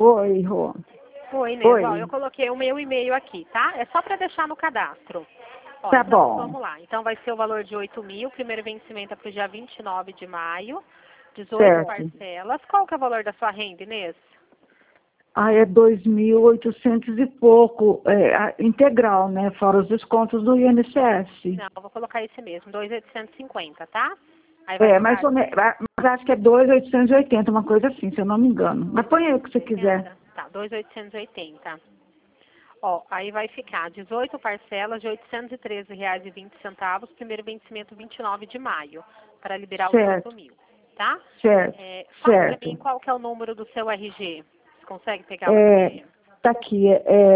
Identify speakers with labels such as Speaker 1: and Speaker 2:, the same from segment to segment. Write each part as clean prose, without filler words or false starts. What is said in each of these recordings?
Speaker 1: Oi, Rô.
Speaker 2: Oi, Inês.
Speaker 1: Oi.
Speaker 2: Ó, eu coloquei o meu e-mail aqui, tá? É só para deixar no cadastro. Ó,
Speaker 1: Tá
Speaker 2: então,
Speaker 1: bom.
Speaker 2: vamos lá. Então, vai ser o valor de 8.000. Primeiro vencimento é para o dia 29 de maio. 18
Speaker 1: Certo.
Speaker 2: parcelas. Qual que é o valor da sua renda, Inês?
Speaker 1: É 2.800 e pouco, integral, né? Fora os descontos do INSS.
Speaker 2: Não, eu vou colocar esse mesmo, 2.850, tá? Aí vai
Speaker 1: Mais
Speaker 2: ficar
Speaker 1: ou menos, mas acho que é 2.880, uma coisa assim, se eu não me engano. Mas põe aí o que você quiser.
Speaker 2: 2.880. Tá, 2.880. Ó, aí vai ficar 18 parcelas de R$ 813,20, primeiro vencimento 29 de maio, para liberar os
Speaker 1: Certo,
Speaker 2: 8.000, tá?
Speaker 1: certo,
Speaker 2: Fala para mim
Speaker 1: certo.
Speaker 2: qual que é o número do seu RG. Você consegue pegar o RG?
Speaker 1: Tá aqui,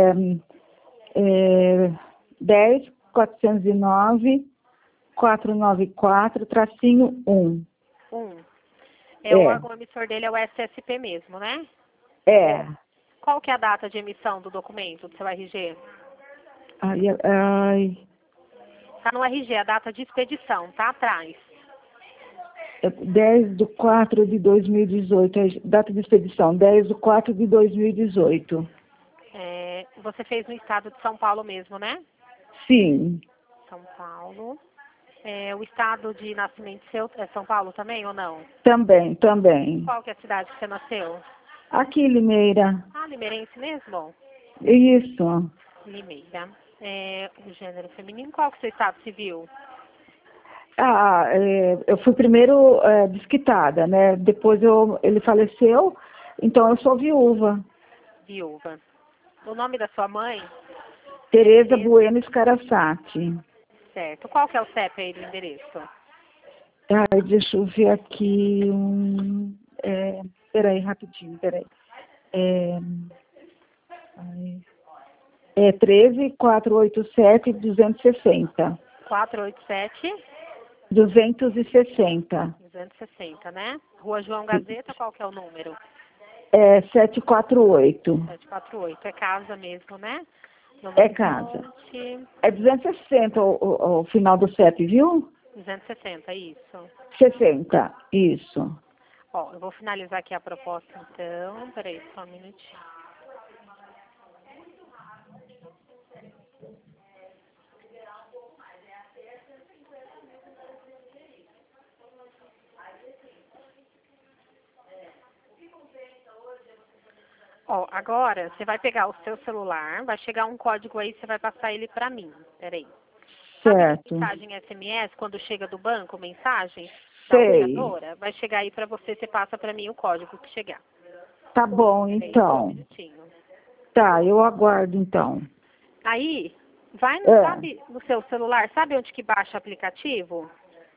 Speaker 1: 10.409, 494, tracinho 1.
Speaker 2: O
Speaker 1: É,
Speaker 2: órgão emissor dele é o SSP mesmo, né?
Speaker 1: é.
Speaker 2: Qual que é a data de emissão do documento, do seu RG?
Speaker 1: Ai,
Speaker 2: Tá no RG, a data de expedição, tá atrás.
Speaker 1: 10/4/2018, data de expedição, 10/4/2018.
Speaker 2: Você fez no estado de São Paulo mesmo, né?
Speaker 1: Sim,
Speaker 2: São Paulo. O estado de nascimento seu é São Paulo também ou não?
Speaker 1: também.
Speaker 2: Qual que é a cidade que você nasceu?
Speaker 1: Aqui, Limeira.
Speaker 2: Ah, limeirense mesmo?
Speaker 1: Isso.
Speaker 2: Limeira. O gênero feminino, qual que é o seu estado civil?
Speaker 1: Eu fui primeiro desquitada, né? Depois ele faleceu, então eu sou viúva.
Speaker 2: Viúva. O nome da sua mãe?
Speaker 1: Tereza Bueno Scarasati.
Speaker 2: Certo. Qual que é o CEP aí do endereço?
Speaker 1: Deixa eu ver aqui peraí, rapidinho, peraí. É 13.487.260.
Speaker 2: 487
Speaker 1: 260.
Speaker 2: 260, né? Rua João Gazeta, qual que é o número?
Speaker 1: 748.
Speaker 2: 748. É casa mesmo, né?
Speaker 1: É casa. É 260 o final do CEP, viu?
Speaker 2: 260, isso.
Speaker 1: 60, isso.
Speaker 2: Ó, eu vou finalizar aqui a proposta então. Peraí, só um minutinho. Ó, agora você vai pegar o seu celular, vai chegar um código aí, você vai passar ele pra mim. Peraí. Sabe
Speaker 1: Certo.
Speaker 2: mensagem SMS, quando chega do banco, mensagem da
Speaker 1: Sei.
Speaker 2: operadora? Vai chegar aí pra você, você passa pra mim o código que chegar.
Speaker 1: Tá bom,
Speaker 2: Peraí, só um
Speaker 1: então.
Speaker 2: minutinho.
Speaker 1: Tá, eu aguardo, então.
Speaker 2: Aí, vai sabe, no seu celular, sabe onde que baixa aplicativo?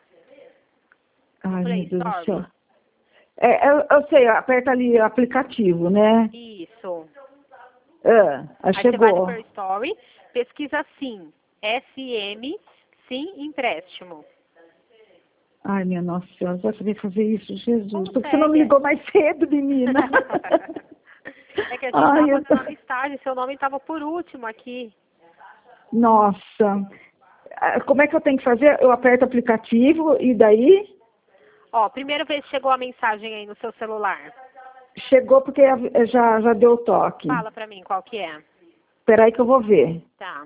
Speaker 1: Ai, meu
Speaker 2: Play
Speaker 1: Deus do
Speaker 2: Store?
Speaker 1: céu. Eu sei, aperta ali o aplicativo, né?
Speaker 2: Isso.
Speaker 1: Aí
Speaker 2: Aí você vai no
Speaker 1: chegou.
Speaker 2: Play Store, pesquisa SIM, SM, SIM empréstimo.
Speaker 1: Ai, minha Nossa Senhora, vai saber fazer isso, Jesus. Por que você não me
Speaker 2: Consegue.
Speaker 1: ligou mais cedo, menina?
Speaker 2: É que a gente
Speaker 1: Ai,
Speaker 2: estava fazendo a listagem, seu nome estava por último aqui.
Speaker 1: Nossa. Como é que eu tenho que fazer? Eu aperto o aplicativo e daí
Speaker 2: Ó, primeira vez chegou a mensagem aí no seu celular.
Speaker 1: chegou porque já deu o toque.
Speaker 2: Fala pra mim qual que é.
Speaker 1: Espera aí que eu vou ver.
Speaker 2: Tá.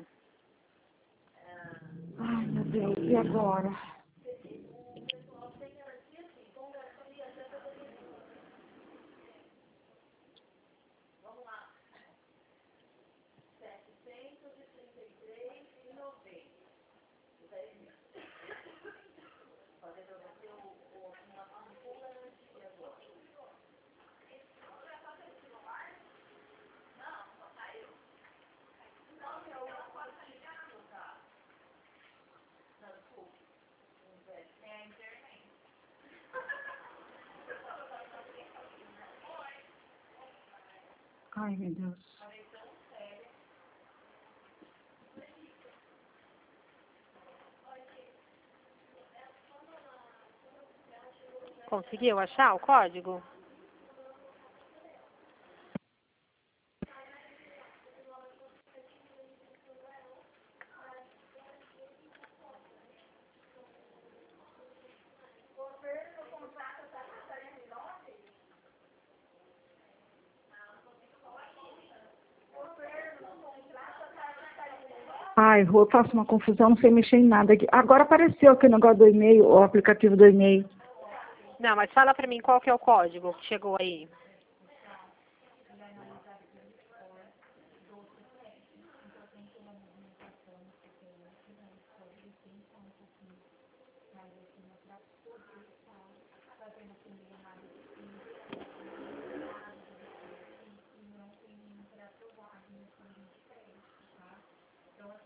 Speaker 1: Ai, meu Deus, e agora? Ai, meu Deus.
Speaker 2: Conseguiu achar o código?
Speaker 1: Ai, Rô, eu faço uma confusão, não sei mexer em nada aqui. Agora apareceu aqui o negócio do e-mail, o aplicativo do e-mail.
Speaker 2: Não, mas fala pra mim qual que é o código que chegou aí.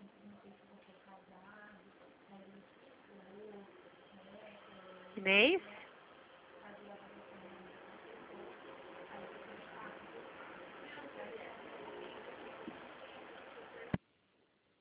Speaker 2: Inês?